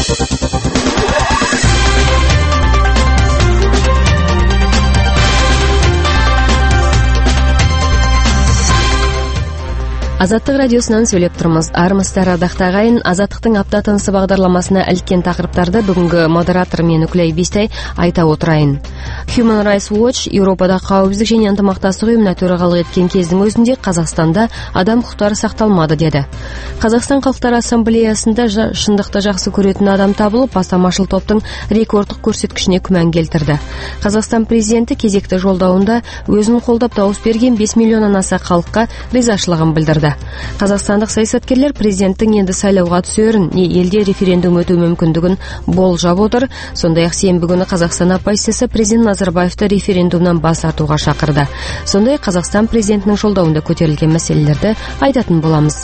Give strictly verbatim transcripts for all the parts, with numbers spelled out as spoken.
Азаттық радиосынан сөйлеп тұрмыз. Армысыздар ардақты ағайын. Азаттықтың апта тынысы бағдарламасына іліккен тақырыптарды бүгінгі модератор мен Үкілай Бестай айта отырайын. Human Rights Watch Еуропада қауіпсіздік және ынтымақтастық ұйымына төрағалық еткен кездің өзінде Қазақстанда адам құқықтары сақталмады деді. Қазақстан Халықтар Ассамблеясында шындықты жақсы көретін адам табылып, бастамашыл топтың рекордтық көрсеткішіне күмән келтірді. Қазақстан президенті кезекті жолдауында өзін қолдап дауыс берген бес миллионнан аса халыққа ризашылығын білдірді. Қазақстандық саясаткерлер президенттің енді сайлауға түсерін, не елде референдум өту мүмкіндігін болжап отыр. Сондай-ақ сенбі күні Қазақстан оппозициясы президент Назарбаевты референдумнан бас тартуға шақырды. Сондай Қазақстан президентінің жолдауында көтерілген мәселелерді айтатын боламыз.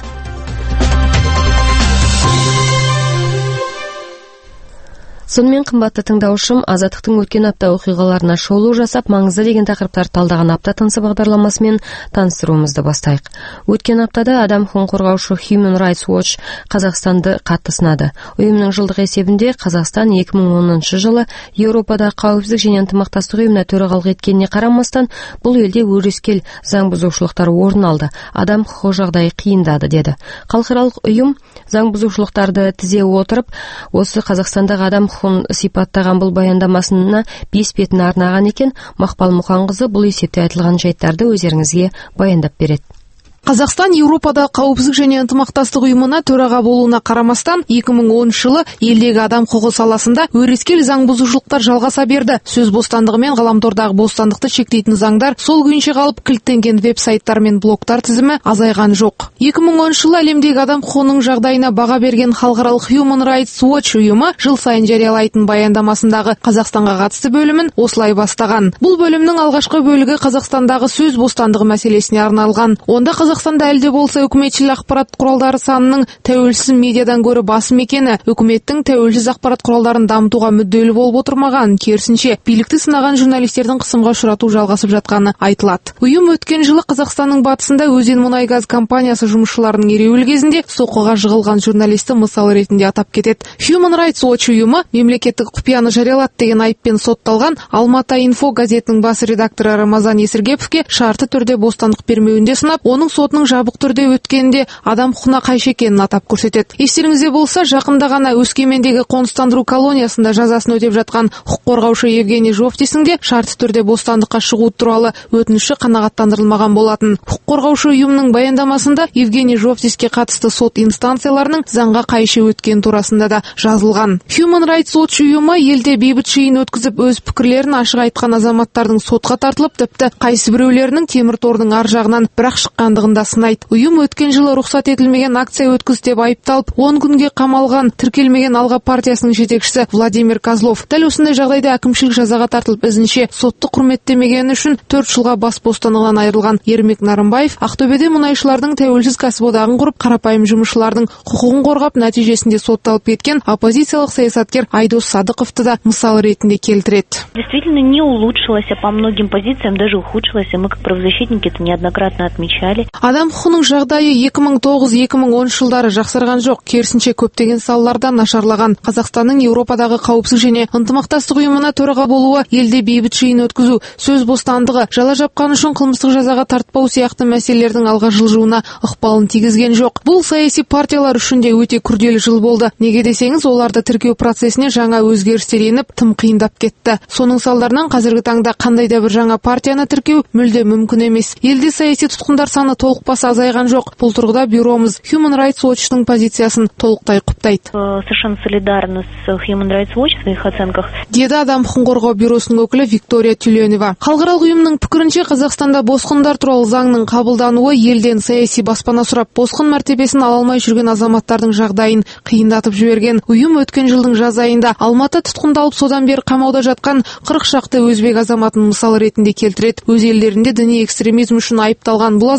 Сонымен қымбатты тыңдаушым, Азаттықтың өткен апта оқиғаларына шолу жасап, маңызды деген тақырыптар талдаған апта тынысы бағдарламасымен таныстыруымызды бастайық. Өткен аптада адам құқығын қорғаушы Human Rights Watch Қазақстанды қатты сынады. Ұйымның жылдық есебінде Қазақстан екі мың оныншы жылы Еуропада қауіпсіздік және ынтымақтастық ұйымына төрағалық еткеніне қарамастан, бұл елде өрескел заң бұзушылықтар орын алды. Адам құқығы жағдайы қиындады деді. Халықаралық ұйым заң бұзушылықтарды тізе отырып, осы Қазақстандағы адам құқығын сипаттаған бұл баяндамасына бес бетін арнаған екен. Мақпал Мұқанқызы бұл есепте айтылған жайттарды өздеріңізге баяндап береді. Қазақстан Еуропада қауіпсіздік және ынтымақтастық ұйымына төраға болуына қарамастан, екі мың оныншы жылы елдегі адам құқығы саласында өрескел заң бұзушылықтар жалғаса берді. Сөз бостандығы мен ғаламтордағы бостандықты шектейтін заңдар сол күйінше қалып, кілттенген веб-сайттар мен блогтар тізімі азайған жоқ. екі мың оныншы жылы әлемдегі адам құқығының жағдайына баға берген халықаралық Human Rights Watch ұйымы жыл сайын жариялайтын баяндамасындағы Қазақстанға қатысты бөлімін осылай бастаған. Бұл бөлімнің алғашқы бөлігі Қазақстандағы сөз бостандығы мәселесіне арналған. Онда Қазақстанда әлде болса үкіметшіл ақпарат құралдары санының тәуелсіз медиадан гөрі басым екені, үкіметтің тәуелсіз ақпарат құралдарын дамытуға мүдделі болып отырмаған, керісінше билікті сынаған журналистердің қысымға ұшырату жалғасып жатқаны айтылады. Ұйым өткен жылы Қазақстанның батысында Өзен мұнай-газ компаниясы жұмысшыларының ереуілі кезінде соққыға жығылған журналисті мысал ретінде атап кетеді. Human Rights Watch ұйымы мемлекеттік құпияны жариялады деген айыппен сотталған Алматы инфо газетінің бас редакторы Рамазан Есіргеповке шартты түрде бостандық бермеуінде сынап, оның сотының жабық түрде өткенде адам құқығына қайшы екенін атап көрсетеді. Естеріңізде болса, жақында ғана Өскемендегі қоныстандыру колониясында жазасын өтеп жатқан құқық қорғаушы Евгений Жовтисің де шартты түрде бостандыққа шығу туралы өтініші қанағаттандырылмаған болатын. Құқық қорғаушы ұйымның баяндамасында Евгений Жовтиске қатысты сот инстанцияларының заңға қайшы өткен турасында да жазылған. Human Rights Watch ұйымы елде бейбіт жиын өткізіп, өз пікірлерін ашық айтқан азаматтардың сотқа тартылып, тіпті қайсы біреулерінің темір тордың ар жағынан бірақ шыққандығын да сынайды. Ұйым өткен жылы рұқсат етілмеген акция өткізді деп айыпталып, он күнге қамалған тіркелмеген Алға партиясының жетекшісі Владимир Козлов дәл осындай жағдайда әкімшілік жазаға тартылып, ізінше сотты құрметтемегені үшін төрт жылға бас бостандығынан айырылған Ермек Нарымбаев Ақтөбеде мұнайшылардың тәуелсіз кәсіподағын құрып, қарапайым жұмысшылардың құқығын қорғап, нәтижесінде сотталып кеткен оппозициялық саясаткер Айдос Садықовты да мысал ретінде келтіреді. Действительно не улучшилось, а по многим позициям даже ухудшилось, и мы как правозащитники это неоднократно отмечали. Адам құқығының жағдайы екі мың тоғыз - екі мың оныншы жылдары жақсарған жоқ, керісінше көптеген салаларда нашарлаған. Қазақстанның Еуропадағы қауіпсіздік және ынтымақтастық ұйымына төраға болуы, елде бейбіт жиын өткізу, сөз бостандығы, жала жапқаны үшін қылмыстық жазаға тартпау сияқты мәселелердің алға жылжуына ықпалын тигізген жоқ. Бұл саяси партиялар үшін де өте күрделі жыл болды. Неге десеңіз, оларды тіркеу процесіне жаңа өзгерістер еніп, тым қиындап кетті. Соның салдарынан қазіргі таңда қандай да бір жаңа партияны тіркеу мүлде мүмкін емес. Елде саяси тұтқындар саны толық баса азайған жоқ. Бұл тұрғыда бюромыз Human Rights Watch'ның позициясын толықтай құптайды. Совершенно солидарны с Human Rights Watch в своих оценках. Деді адам құқығын қорғау бюросының өкілі Виктория Тюленева. Халықаралық ұйымның пікірінше, Қазақстанда босқындар туралы заңның қабылдануы елден саяси баспана сұрап, босқын мәртебесін ала алмай жүрген азаматтардың жағдайын қиындатып жіберген. Ұйым өткен жылдың жаз айында Алматы тұтқындалып, содан бері қамауда жатқан қырық шақты өзбек азаматын мысал ретінде келтіреді. Өз елдерінде діни экстремизм үшін айыпталған бұл азаматтар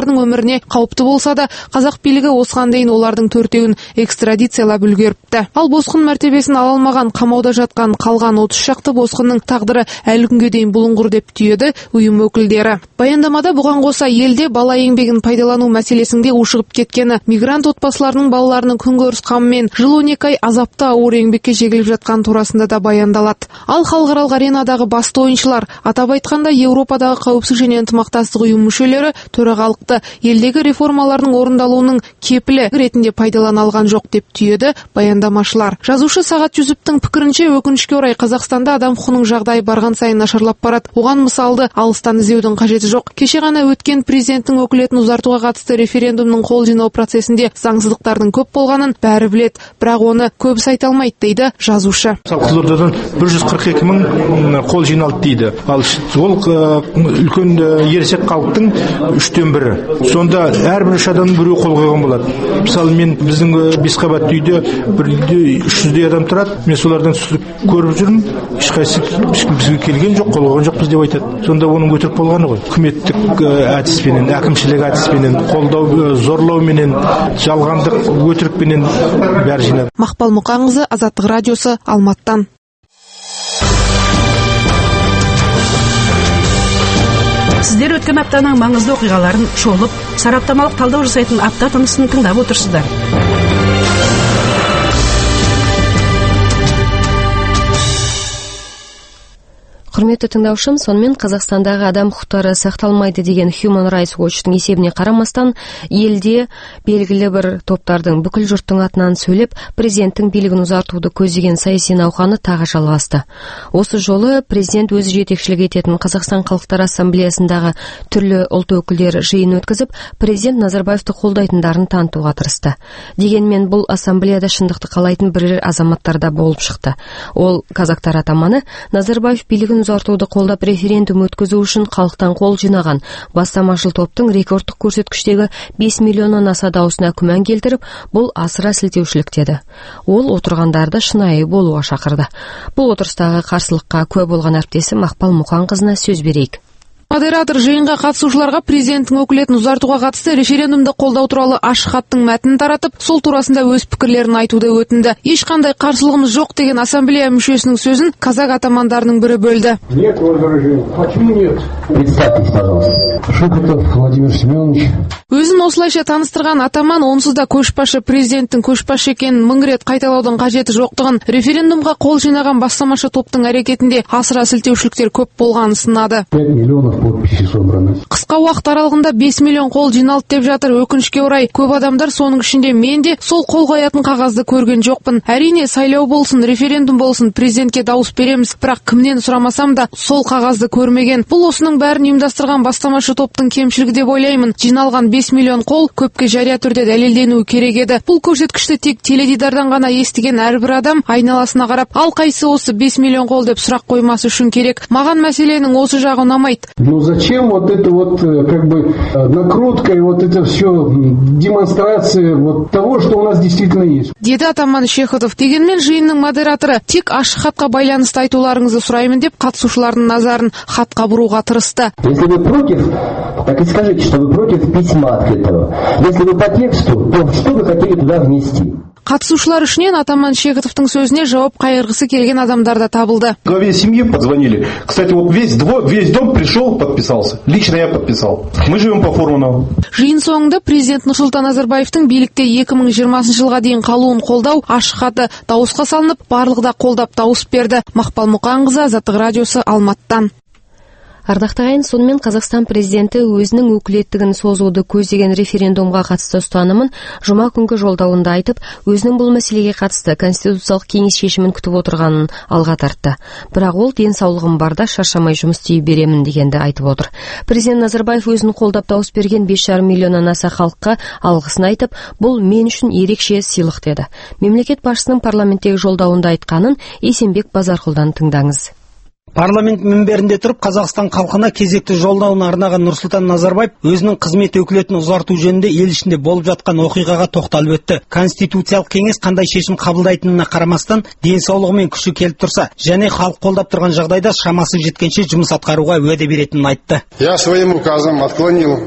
азаматтардың өміріне қауіпті болса да, қазақ билігі осыған дейін олардың төртеуін экстрадициялап үлгеріпті. Ал босқын мәртебесін ала алмаған, қамауда жатқан қалған отыз шақты босқынның тағдыры әлі күнге дейін бұлыңғыр деп түйеді ұйым өкілдері. Баяндамада бұған қоса елде бала еңбегін пайдалану мәселесінде ушығып кеткені, мигрант отбасыларының балаларының күнкөріс қамымен жыл он екі ай азапты ауыр еңбекке жегіліп жатқан турасында да баяндалады. Ал халықаралық аренадағы басты ойыншылар, атап айтқанда Еуропадағы қауіпсіздік және ынтымақтастық ұйым мүшелері төрағалықты елдегі реформалардың орындалуының кепілі ретінде пайдалана алған жоқ деп түйеді баяндамашылар. Жазушы Сағат Жүсіптің пікірінше, өкінішке орай Қазақстанда адам құқығының жағдайы барған сайын нашарлап барады. Оған мысалды алыстан іздеудің қажеті жоқ. Кеше ғана өткен президенттің өкілетін ұзартуға қатысты референдумның қол жинау процесінде заңсыздықтардың көп болғанын бәрі білет, бірақ оны көбісі айта алмайды дейді жазушы. Қызылордадан бір жүз қырық екі мың қол жиналды дейді. Ал ол үлкен ересек халықтың үштен бірі. Сонда әрбір үш адамның біреу қол қойған болады. Мысалы, мен біздің бес қабатты үйде бір үйде үш жүздей адам тұрады. Мен солардан көріп жүрмін. Ешқайсысы бізге келген жоқ, қол қойған жоқпыз деп айтады. Сонда оның өтірік болғаны ғой. Үкіметтік әдіспенен, әкімшілік әдіспенен, қолдау, зорлауменен, жалғандық, өтірікпенен бәрі жинады. Мақпал Мұқанқызы, Азаттық радиосы, Алматыдан. Сіздер өткен аптаның маңызды оқиғаларын шолып, сараптамалық талдау жасайтын апта тынысын тыңдап отырсыздар. Құрметті тыңдаушым, сонымен Қазақстандағы адам құқықтары сақталмайды деген Human Rights Watch-тың есебіне қарамастан, елде белгілі бір топтардың бүкіл жұрттың атынан сөйлеп, президенттің билігін ұзартуды көздеген саяси науқаны тағы жалғасты. Осы жолы президент өзі жетекшілік ететін Қазақстан халықтар ассамблеясындағы түрлі ұлт өкілдері жиын өткізіп, президент Назарбаевты қолдайтындарын танытуға тырысты. Дегенмен бұл ассамблеяда шындықты қалайтын бірер азаматтар да болып шықты. Ол казактар атаманы Назарбаев билігін ұзартуды қолдап референдум өткізу үшін халықтан қол жинаған бастамашыл топтың рекордтық көрсеткіштегі бес миллионнан аса даусына күмән келтіріп, бұл асыра сілтеушілік деді. Ол отырғандарды шынайы болуға шақырды. Бұл отырыстағы қарсылыққа куә болған әріптесі Мақпал Мұқанқызына сөз берейік. Модератор жиынға қатысушыларға президенттің өкілетін ұзартуға қатысты референдумды қолдау туралы ашық хаттың мәтінін таратып, сол турасында өз пікірлерін айтуды өтінді. Ешқандай қарсылығымыз жоқ деген ассамблея мүшесінің сөзін казак атамандарының бірі бөлді. Нет возражений. Почему нет? Представьтесь, пожалуйста. Шухатов Владимир Семенович. Өзін осылайша таныстырған атаман онсыз да көшбасшы президенттің көшбасшы екенін мың рет қайталаудың қажеті жоқтығын, референдумға қол жинаған бастамашы топтың әрекетінде асыра сілтеушіліктер көп болғанын сынады. Қысқа уақыт аралығында бес миллион қол жиналды деп жатыр. Өкінішке орай, көп адамдар, соның ішінде мен де сол қол қоятын қағазды көрген жоқпын. Әрине, сайлау болсын, референдум болсын, президентке дауыс береміз, бірақ кімнен сұрамасам да сол қағазды көрмеген. Бұл осының бәрін ұйымдастырған бастамашы топтың кемшілігі деп ойлаймын. Жиналған бес миллион қол көпке жария түрде дәлелденуі керек еді. Бұл көрсеткішті тек теледидардан ғана естіген әрбір адам айналасына қарап, ал қайсы осы бес миллион қол деп сұрақ қоймасы үшін керек. Маған мәселенің осы жағы ұнамайды. Ну зачем вот это вот как бы накрутка и вот это все демонстрация вот того, что у нас действительно есть. Деді атаман Шехотов. Дегенмен жиынның модераторы тек ашық хатқа байланысты айтуларыңызды сұраймын деп қатысушылардың назарын хатқа бұруға тырысты. Если вы против, так и скажите, что вы против письма открытого. Если вы по тексту, то что вы хотели туда внести? Қатысушылар ішінен атаман Шехотовтың сөзіне жауап қайырғысы келген адамдар да табылды. Главе семьи позвонили. Кстати, вот весь, двор, весь дом пришел, подписался. Лично я подписал. Мы живем по Фурманову. Жиын соңында президент Нұрсұлтан Назарбаевтың билікте екі мың жиырмасыншы жылға дейін қалуын қолдау ашық хаты дауысқа салынып, барлығы да қолдап дауыс берді. Мақпал Мұқанқызы, Азаттық радиосы, Алматыдан. Ардақты ағайын, сонымен Қазақстан президенті өзінің өкілеттігін созуды көздеген референдумға қатысты ұстанымын жұма күнгі жолдауында айтып, өзінің бұл мәселеге қатысты конституциялық кеңес шешімін күтіп отырғанын алға тартты. Бірақ ол денсаулығым барда шаршамай жұмыс істей беремін дегенді айтып отыр. Президент Назарбаев өзін қолдап дауыс берген бес жарым миллионнан аса халыққа алғысын айтып, бұл мен үшін ерекше сыйлық деді. Мемлекет басшысының парламенттегі жолдауында айтқанын Есенбек Базарқұлдан тыңдаңыз. Парламент мінберінде тұрып Қазақстан халқына кезекті жолдауын арнаған Нұрсұлтан Назарбаев өзінің қызмет өкілетін ұзарту жөнінде ел ішінде болып жатқан оқиғаға тоқталып өтті. Конституциялық кеңес қандай шешім қабылдайтынына қарамастан, денсаулығы мен күші келіп тұрса, және халық қолдап тұрған жағдайда шамасы жеткенше жұмыс атқаруға уәде беретінін айтты. Я своим указом отклонил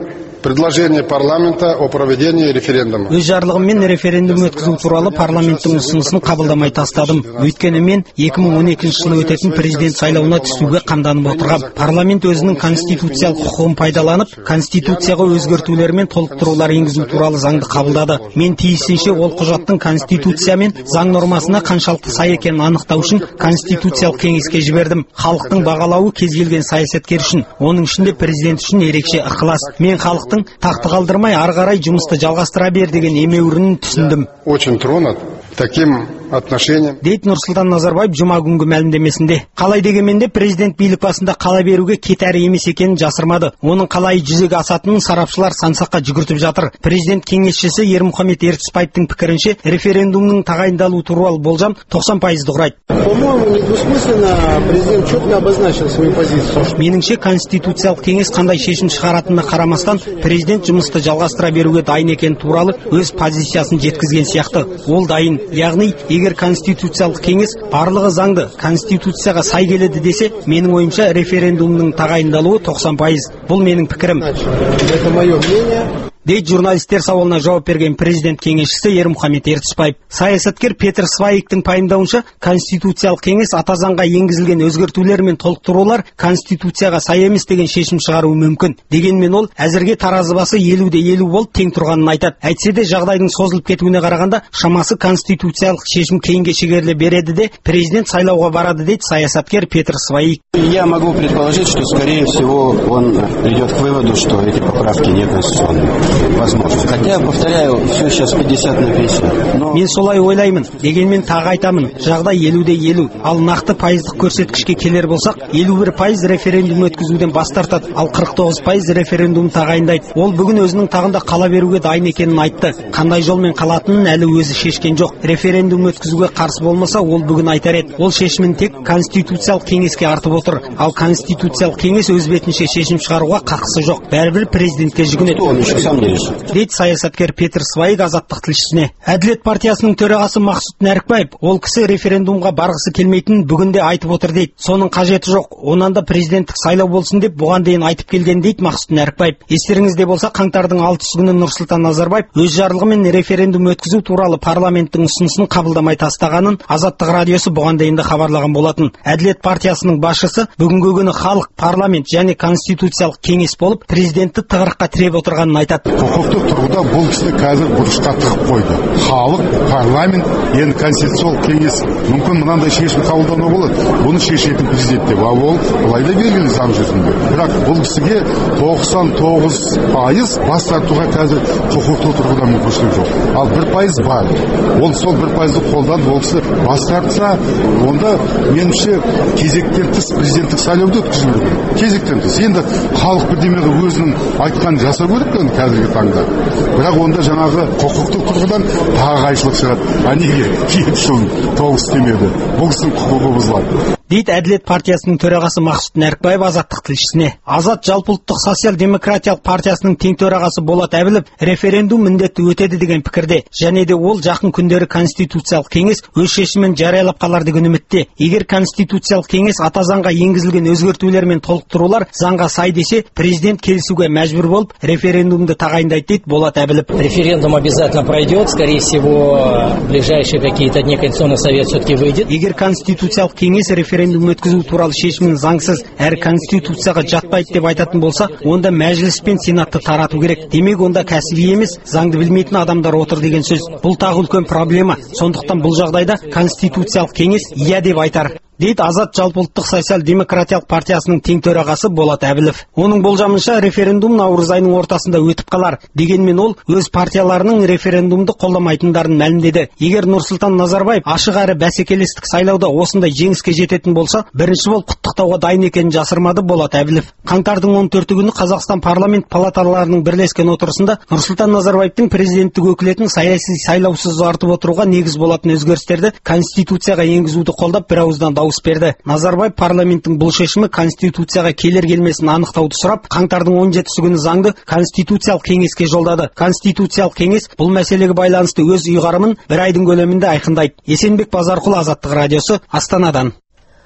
предложение парламента о проведении референдума. Өз жарлығыммен референдум өткізу туралы парламенттің ұсынысын қабылдамай тастадым. Өйткені мен екі мың он екінші жылы өтетін президент сайлауына түсуге қамданып отырғам. Парламент өзінің конституциялық құқығын пайдаланып, конституцияға өзгертулер мен толықтырулар енгізу туралы заңды қабылдады. Мен тиісінше ол құжаттың конституция мен заң нормасына қаншалықты сай екенін анықтау үшін конституциялық кеңеске жібердім. Халықтың бағалауы кез келген саясаткер үшін, оның ішінде президент үшін ерекше ықылас. Мен халықтың тақты қалдырмай ары қарай жұмысты жалғастыра бер деген емеурінін түсіндім. Очень тронут таким отношением. Дейді Нұрсұлтан Назарбаев жұма күнгі мәлімдемесінде. Қалай дегенменде президент билік басында қала беруге кетәрі емес екенін жасырмады. Оның қалай жүзеге асатынын сарапшылар сан-саққа жүгіртіп жатыр. Президент кеңесшісі Ермұхамет Ертісбаевтың пікірінше референдумның тағайындалу туралы болжам тоқсан пайызды құрайды. По-моему, недвусмысленно президент четко обозначил свою позицию. Меніңше конституциялық кеңес қандай шешім шығаратынына қарамастан президент жұмысты жалғастыра беруге дайын екені туралы өз позициясын жеткізген сияқты. Ол дайын, яғни егер конституциялық кеңес барлығы заңды конституцияға сай келеді десе, менің ойымша референдумның тағайындалуы тоқсан пайыз. Бұл менің пікірім. Это мое мнение. Дейді журналистер сауалына жауап берген президент кеңесшісі Ермұхамет Ертісбаев. Саясаткер Петр Сваиктың пайымдауынша, конституциялық кеңес ата заңға енгізілген өзгертулер мен толықтырулар конституцияға сай емес деген шешім шығаруы мүмкін. Дегенмен ол әзірге таразы басы елуде елу болып тең тұрғанын айтады. Әйтсе де жағдайдың созылып кетуіне қарағанда шамасы конституциялық шешім кейінге шегеріле береді де президент сайлауға барады дейді саясаткер Петр Сваик. Я могу предположить, что скорее всего он придет к выводу, что эти поправки неконституционны. Возможно. Хотя, повторяю, все сейчас пятьдесят на пятьдесят. Но... Мен солай ойлаймын. Дегенмен тағы айтамын, жағдай елуде елу. Ал нақты пайыздық көрсеткішке келер болсақ, елу бір пайыз референдум өткізуден бас тартады, ал қырық тоғыз пайыз референдум тағайындайды. Ол бүгін өзінің тағында қала беруге дайын екенін айтты. Қандай жолмен қалатынын әлі өзі шешкен жоқ. Референдум өткізуге қарсы болмаса, ол бүгін айтар еді. Ол шешімін тек конституциялық кеңеске артып отыр. Ал конституциялық кеңес өз бетінше шешім шығаруға қақысы жоқ. Бәрібір президентке жүгінеді. Дейді саясаткер Петр Сваик Азаттық тілшісіне. Әділет партиясының төрағасы Мақсұт Нәрікбаев, ол кісі референдумға барғысы келмейтінін бүгінде айтып отыр дейді. Соның қажеті жоқ. Онан да президенттік сайлау болсын деп бұған дейін айтып келген дейді Мақсұт Нәрікбаев. Естеріңізде болса, қаңтардың алтысы күні Нұрсұлтан Назарбаев өз жарлығымен референдум өткізу туралы парламенттің ұсынысын қабылдамай тастағанын Азаттық радиосы бұған дейін хабарлаған болатын. Әділет партиясының басшысы бүгінгі күні халық, парламент және конституциялық кеңес болып президентті тығырыққа тіреп отырғанын айтады. Құқықтық тұрғыда бұл кісі қазір бұрышқа тығып қойды. Халық, парламент, енді конституциялық кеңес мүмкін мынандай шешім қабылдауға болады. Бұны шешетін президент деп. Ал ол былай да белгілі заң жүзінде. Бірақ бұл кісіге тоқсан тоғыз пайыз бас тартуға қазір құқықтық тұрғыда мүмкіншілік жоқ. Ал бір пайыз бар. Ол сол бір пайызды қолданып ол кісі бас тартса, онда меніңше кезектен тыс президенттік сайлауды өткізу керек. Кезектен тыс. Енді халық бірдемеге өзінің айтқанын жасау керек қой қазіргі таңда. Бірақ онда жаңағы құқықтық тұрғыдан тағы қайшылық шығады. А неге жеті жыл толық істемеді? Бұл кісінің құқығы бұзылады. Дейді Әділет партиясының төрағасы Мақсұт Нәрікбаев Азаттық тілшісіне. Азат жалпыұлттық социал-демократиялық партиясының тең төрағасы Болат Әбілов референдум міндетті өтеді деген пікірде, және де ол жақын күндері конституциялық кеңес өз шешімін жариялап қалар деген үмітте. Егер конституциялық кеңес ата заңға енгізілген өзгертулер мен толықтырулар заңға сай десе, президент келісуге мәжбүр болып референдумды тағайындайды дейді Болат Әбілов. Референдум обязательно пройдет, скорее всего, ближайшие какие-то дни Конституционный совет все-таки выйдет. Егер конституциялық кеңес референдум өткізу туралы шешімін заңсыз әрі конституцияға жатпайды деп айтатын болса, онда мәжіліс пен сенатты тарату керек. Демек онда кәсіби емес, заңды білмейтін адамдар отыр деген сөз. Бұл тағы үлкен проблема. Сондықтан бұл жағдайда конституциялық кеңес иә деп айтар. Дейді Азат жалпыұлттық социал-демократиялық партиясының тең төрағасы Болат Әбілов. Оның болжамынша референдум наурыз айының ортасында өтіп қалар. Дегенмен ол өз партияларының референдумды қолдамайтындарын мәлімдеді. Егер Нұрсұлтан Назарбаев ашық әрі бәсекелестік сайлауда осындай жеңіске жететін болса, бірінші болып құттықтауға дайын екенін жасырмады Болат Әбілов. Қаңтардың он төрті күні Қазақстан парламент палаталарының бірлескен отырысында Нұрсұлтан Назарбаевтың президенттік өкілетін саяси сайлаусыз ұзартып отыруға негіз болатын өзгерістерді конституцияға енгізуді қолдап бірауыздан дауыс берді. Назарбаев парламенттің бұл шешімі конституцияға келер келмесін анықтауды сұрап, қаңтардың он жетісі күні заңды конституциялық кеңеске жолдады. Конституциялық кеңес бұл мәселеге байланысты өз ұйғарымын бір айдың көлемінде айқындайды. Есенбек Базарқұл, Азаттық радиосы, Астанадан.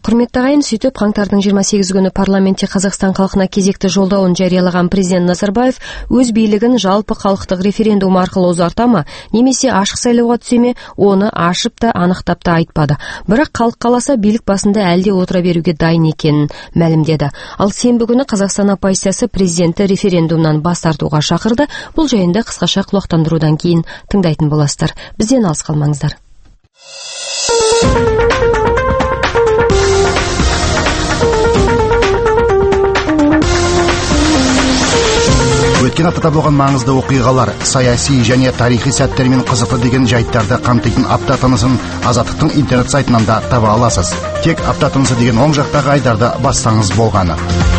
Құрметті ағайын, сөйтіп қаңтардың жиырма сегізі күні парламентте Қазақстан халқына кезекті жолдауын жариялаған президент Назарбаев өз билігін жалпы халықтық референдум арқылы ұзарта ма, немесе ашық сайлауға түсе ме, оны ашып та анықтап та айтпады. Бірақ халық қаласа билік басында әлде отыра беруге дайын екенін мәлімдеді. Ал сенбі күні Қазақстан оппозициясы президентті референдумнан бас тартуға шақырды. Бұл жайында қысқаша құлақтандырудан кейін тыңдайтын боласыздар. Бізден алыс қалмаңыздар. Өткен аптада болған маңызды оқиғалар, саяси және тарихи сәттермен қызықты деген жайттарды қамтитын апта тынысын Азаттықтың интернет сайтынан да таба аласыз. Тек апта тынысы деген оң жақтағы айдарды бассаңыз болғаны.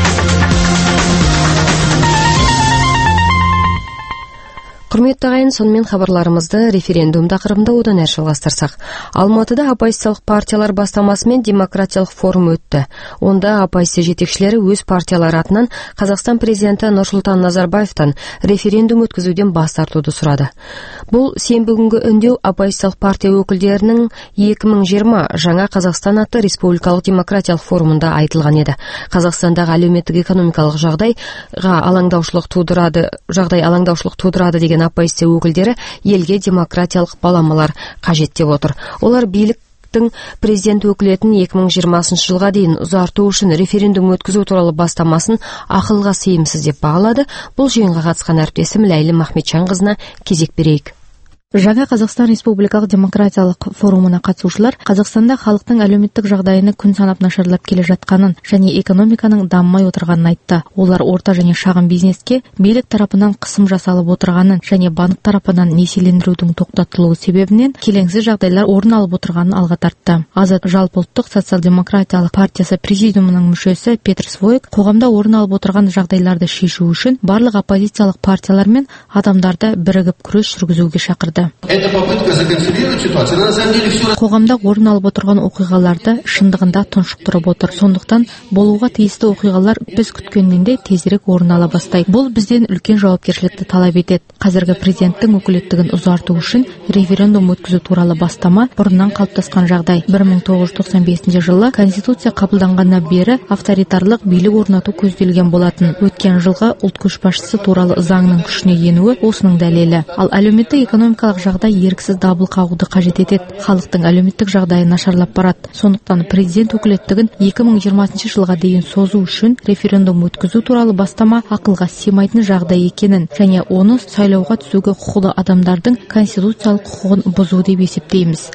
Құрметті ағайын, сонымен хабарларымызды референдум тақырыбында одан әрі жалғастырсақ. Алматыда оппозициялық партиялар бастамасымен демократиялық форум өтті. Онда оппозиция жетекшілері өз партиялары атынан Қазақстан президенті Нұрсұлтан Назарбаевтан референдум өткізуден бас тартуды сұрады. Бұл сенбі күнгі үндеу оппозициялық партия өкілдерінің екі мың жиырма жаңа Қазақстан атты республикалық демократиялық форумында айтылған еді. Қазақстандағы әлеуметтік экономикалық жағдайға алаңдаушылық тудырады, жағдай алаңдаушылық тудырады деген оппозиция өкілдері елге демократиялық баламалар қажет деп отыр. Олар биліктің президент өкілетін екі мың жиырмасыншы жылға дейін ұзарту үшін референдум өткізу туралы бастамасын ақылға сыйымсыз деп бағалады. Бұл жиынға қатысқан әріптесім Ләйлі Махметжанқызына кезек берейік. Жаңа Қазақстан Республикалық демократиялық форумына қатысушылар Қазақстанда халықтың әлеуметтік жағдайыны күн санап нашарлап келе жатқанын және экономиканың дамымай отырғанын айтты. Олар орта және шағын бизнеске билік тарапынан қысым жасалып отырғанын және банк тарапынан несиелендірудің тоқтатылуы себебінен келеңсіз жағдайлар орын алып отырғанын алға тартты. Азат жалпыұлттық социал-демократиялық партиясы президиумының мүшесі Петр Своек қоғамда орын алып отырған жағдайларды шешу үшін барлық оппозициялық партиялар мен адамдарды бірігіп күрес жүргізуге шақырды. Это попытка законсервировать ситуацию. На самом деле все... Қоғамда орын алып отырған оқиғаларды шындығында тұншықтырып отыр. Сондықтан болуға тиісті оқиғалар біз күткеннен де тезірек орын ала бастайды. Бұл бізден үлкен жауапкершілікті талап етеді. Қазіргі президенттің өкілеттігін ұзарту үшін референдум өткізу туралы бастама бұрыннан қалыптасқан жағдай. бір мың тоғыз жүз тоқсан бесінші жылы Конституция қабылданғаннан бері авторитарлық билік орнату көзделген болатын. Өткен жылғы ұлт көшбасшысы туралы заңның күшіне енуі осының дәлелі. Ал әлеуметтік экономикалық жағдай еріксіз дабыл қағуды қажет етеді. Халықтың әлеуметтік жағдайы нашарлап барады. Сондықтан президент өкілеттігін екі мың жиырмасыншы жылға дейін созу үшін референдум өткізу туралы бастама ақылға сыймайтын жағдай екенін және оны сайлауға түсуге құқылы адамдардың конституциялық құқығын бұзу деп есептейміз,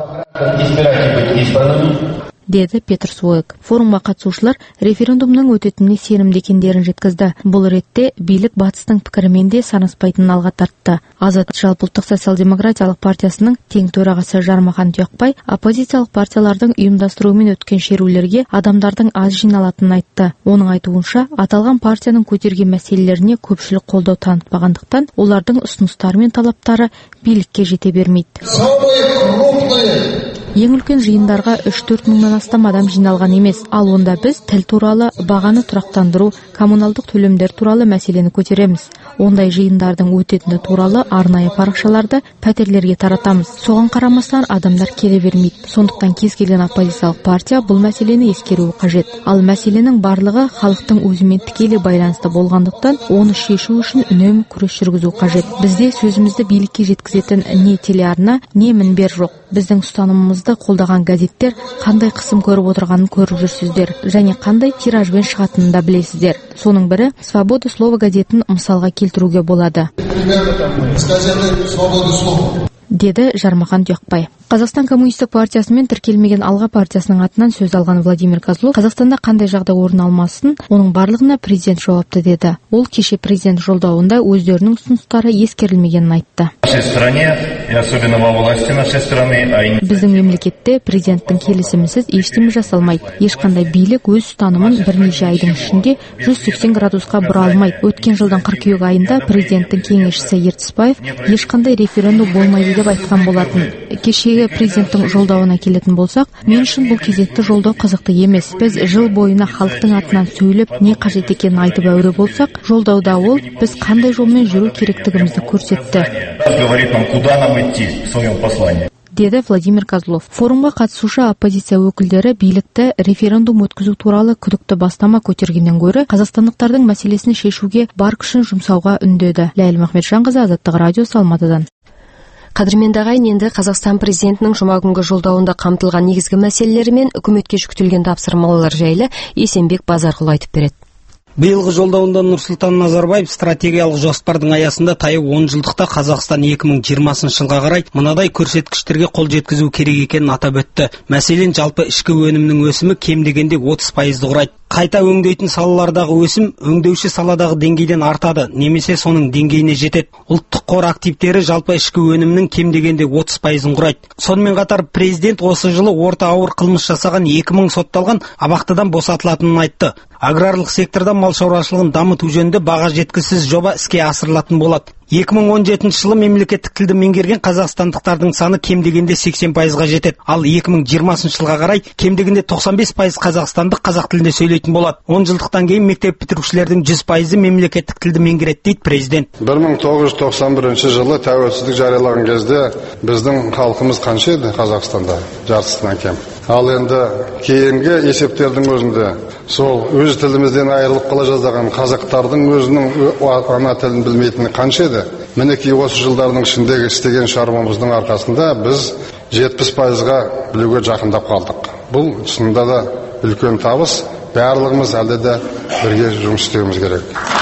деді Петр Своек. Форумға қатысушылар референдумның өтетініне сенімді екендерін жеткізді. Бұл ретте билік батыстың пікірімен де санаспайтынын алға тартты. Азат жалпыұлттық социал-демократиялық партиясының тең төрағасы Жармахан Тұяқбай оппозициялық партиялардың ұйымдастыруымен өткен шерулерге адамдардың аз жиналатынын айтты. Оның айтуынша, аталған партияның көтерген мәселелеріне көпшілік қолдау танытпағандықтан, олардың ұсыныстары мен талаптары билікке жете бермейді. Ең үлкен жиындарға үш-төрт мыңнан астам адам жиналған емес, ал онда біз тіл туралы, бағаны тұрақтандыру, коммуналдық төлемдер туралы мәселені көтереміз. Ондай жиындардың өтетіні туралы арнайы парақшаларды пәтерлерге таратамыз. Соған қарамастан адамдар келе бермейді. Сондықтан кез келген оппозициялық партия бұл мәселені ескеруі қажет. Ал мәселенің барлығы халықтың өзімен тікелей байланысты болғандықтан, оны шешу үшін үнемі күрес жүргізу қажет. Бізде сөзімізді билікке жеткізетін не телеарна, не мінбер жоқ. Біздің ұстанымымызды қолдаған газеттер қандай қысым көріп отырғанын көріп жүрсіздер және қандай тиражбен шығатынын да білесіздер. Соның бірі Свобода слова газетін мысалға келтіруге болады, деді Жармахан Тұяқбай. Қазақстан коммунистік партиясымен тіркелмеген Алға партиясының атынан сөз алған Владимир Козлов, Қазақстанда қандай жағдай орын алмасын, оның барлығына президент жауапты деді. Ол кеше президент жолдауында өздерінің ұсыныстары ескерілмегенін айтты. Біздің мемлекетте президенттің келісімінсіз ештеме жасалмайды. Ешқандай билік өз ұстанымын бірнеше айдың ішінде жүз сексен градусқа бұра алмайды. Өткен жылдың қыркүйек айында президенттің кеңесшісі Ертісбаев ешқандай референдум болмайды деп айтқан болатын. Кешегі президенттің жолдауына келетін болсақ, мен үшін бұл кезекті жолдау қызықты емес. Біз жыл бойына халықтың атынан сөйлеп, не қажет екенін айтып әуре болсақ, жолдауда ол біз қандай жолмен жүру керектігімізді көрсетті, деді Владимир Козлов. Форумға қатысушы оппозиция өкілдері билікті референдум өткізу туралы күдікті бастама көтергеннен гөрі қазақстандықтардың мәселесін шешуге бар күшін жұмсауға үндеді. Ләйіл Махметжанқызы, Азаттық радиосы, Алматыдан. Қадірменді ағайын, енді Қазақстан президентінің жұма күнгі жолдауында қамтылған негізгі мәселелері мен үкіметке жүктелген тапсырмалар жайлы Есенбек Базарқұл айтып береді. Биылғы жолдауында Нұрсұлтан Назарбаев стратегиялық жоспардың аясында таяу он жылдықта Қазақстан екі мың жиырмасыншы жылға қарай мынадай көрсеткіштерге қол жеткізу керек екенін атап өтті. Мәселен, жалпы ішкі өнімнің өсімі кем дегенде отыз пайызды құрайды. Қайта өңдейтін салалардағы өсім өңдеуші саладағы деңгейден артады, немесе соның деңгейіне жетеді. Ұлттық қор активтері жалпы ішкі өнімнің кем дегенде отыз пайызын құрайды. Сонымен қатар президент осы жылы орта ауыр қылмыс жасаған екі мың сотталған абақтыдан босатылатынын айтты. Аграрлық секторда мал шаруашылығын дамыту жөнінде баға жеткісіз жоба іске асырылатын болады. екі мың он жетінші жылы мемлекеттік тілді меңгерген қазақстандықтардың саны кем дегенде сексен пайызға жетеді. Ал екі мың жиырмасыншы жылға қарай кем дегенде тоқсан бес пайыз қазақстандық қазақ тілінде сөйлейтін болады. он жылдықтан кейін мектеп бітірушілердің жүз пайызы мемлекеттік тілді меңгереді дейді президент. бір мың тоғыз жүз тоқсан бірінші жылы тәуелсіздік жариялаған кезде біздің халқымыз қанша еді Қазақстанда? Жартысынан кем. Ал енді кейінгі есептердің өзінде сол өз тілімізден айырылып қала жаздаған қазақтардың өзінің ана тілін білмейтіні қанша еді? Мінекей осы жылдардың ішіндегі істеген шаруамыздың арқасында біз жетпіс пайызға білуге жақындап қалдық. Бұл шынында да үлкен табыс. Барлығымыз әлде де бірге жұмыс істеуіміз керек.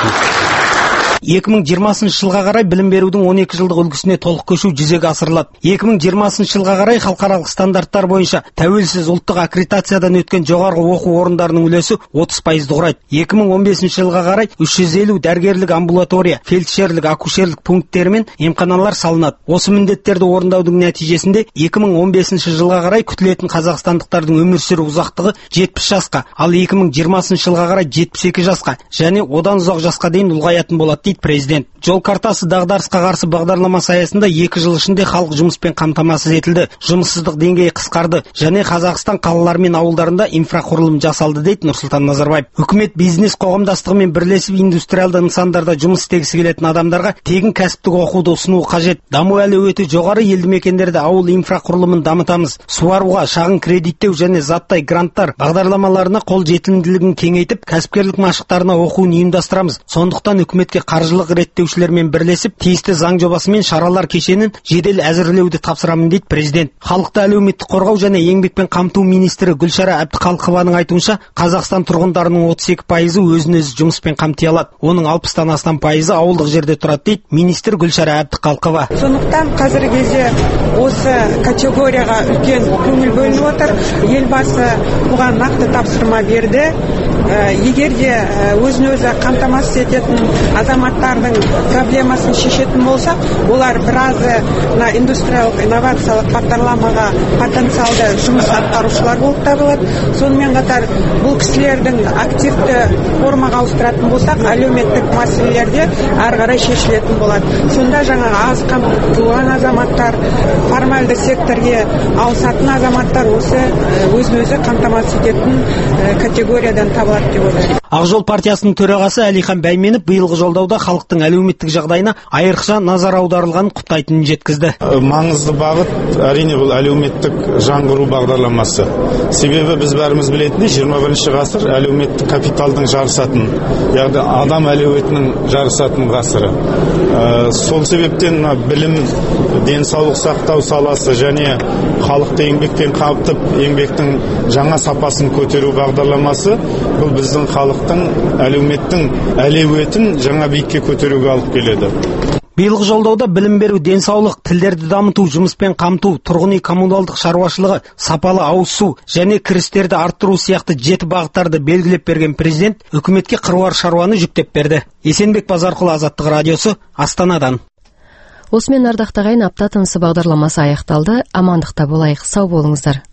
екі мың жиырмасыншы жылға қарай білім берудің он екі жылдық үлгісіне толық көшу жүзеге асырылады. екі мың жиырмасыншы жылға қарай халықаралық стандарттар бойынша тәуелсіз ұлттық аккредитациядан өткен жоғарғы оқу орындарының үлесі отыз пайызды құрайды. екі мың он бесінші жылға қарай үш жүз елу дәрігерлік амбулатория, фельдшерлік, акушерлік пункттері мен емханалар салынады. Осы міндеттерді орындаудың нәтижесінде екі мың он бесінші жылға қарай күтілетін қазақстандықтардың өмір сүру ұзақтығы жетпіс жасқа, ал екі мың жиырмасыншы жылға қарай жетпіс екі жасқа және одан ұзақ жасқа дейін ұлғаятын болады. Президент. Жол картасы дағдарысқа қарсы бағдарламасы аясында екі жыл ішінде халық жұмыспен қамтамасыз етілді. Жұмыссыздық деңгейі қысқарды және Қазақстан қалалары мен ауылдарында инфрақұрылым жасалды дейді Нұрсұлтан Назарбаев. Үкімет бизнес қоғамдастығымен бірлесіп индустриалды нысандарда жұмыс істегісі келетін адамдарға тегін кәсіптік оқуды ұсыну қажет. Даму әлеуеті жоғары елді мекендерде ауыл инфрақұрылымын дамытамыз. Суаруға, шағын кредиттеу және заттай гранттар бағдарламаларына қол жетімділігін кеңейтіп, кәсіпкерлік машықтарына оқуын ұйымдастырамыз. Сондықтан үкіметке қаржылық реттеушілермен бірлесіп, тиісті заң жобасы мен шаралар кешенін жедел әзірлеуді тапсырамын дейді президент. Халықты әлеуметтік қорғау және еңбекпен қамту министрі Гүлшара Әбдіқалықованың айтуынша, Қазақстан тұрғындарының отыз екі пайызы өзін-өзі жұмыспен қамти алады. Оның алпыстан астам пайызы ауылдық жерде тұрады дейді министр Гүлшара Әбдіқалықова. Сондықтан қазіргі кезде осы категорияға үлкен көңіл бөлініп отыр. Елбасы бұған нақты тапсырма берді. Егер де өзін-өзі қамтамасыз ететін азаматтардың проблемасын шешетін болсақ, олар біразы индустриялық инновациялық бағдарламаға потенциалды жұмыс атқарушылар болып табылады. Сонымен қатар бұл кісілердің активті формаға ауыстыратын болсақ, әлеуметтік мәселелерде әрі қарай шешілетін болады. Сонда жаңа аз қамтылған азаматтар, формальды секторге ауысатын азаматтар осы өзін-өзі қамтамасыз ететін категориядан табылады деп ойлаймын. Ақ жол партиясының төрағасы Әлихан Бәйменов биылғы жолдауда халықтың әлеуметтік жағдайына айрықша назар аударылғанын құптайтынын жеткізді. Маңызды бағыт әрине бұл әлеуметтік жаңғыру бағдарламасы. Себебі біз бәріміз білетіндей жиырма бірінші ғасыр әлеуметтік капиталдың жарысатын, яғни адам әлеуетінің жарысатын ғасыры. Ә, сол себептен білім, денсаулық сақтау саласы және халықты еңбекпен қамтып, еңбектің жаңа сапасын көтеру бағдарламасы бұл біздің халықтың әлеуметтің әлеуетін жаңа биікке көтеруге алып келеді. Биылғы жолдауда білім беру, денсаулық, тілдерді дамыту, жұмыспен қамту, тұрғын үй коммуналдық шаруашылығы, сапалы ауыз су және кірістерді арттыру сияқты жеті бағыттарды белгілеп берген президент үкіметке қыруар шаруаны жүктеп берді. Есенбек Базарқұл, Азаттық радиосы, Астанадан. Осымен ардақты ағайын, апта тынысы бағдарламасы аяқталды. Амандықта болайық, сау болыңыздар.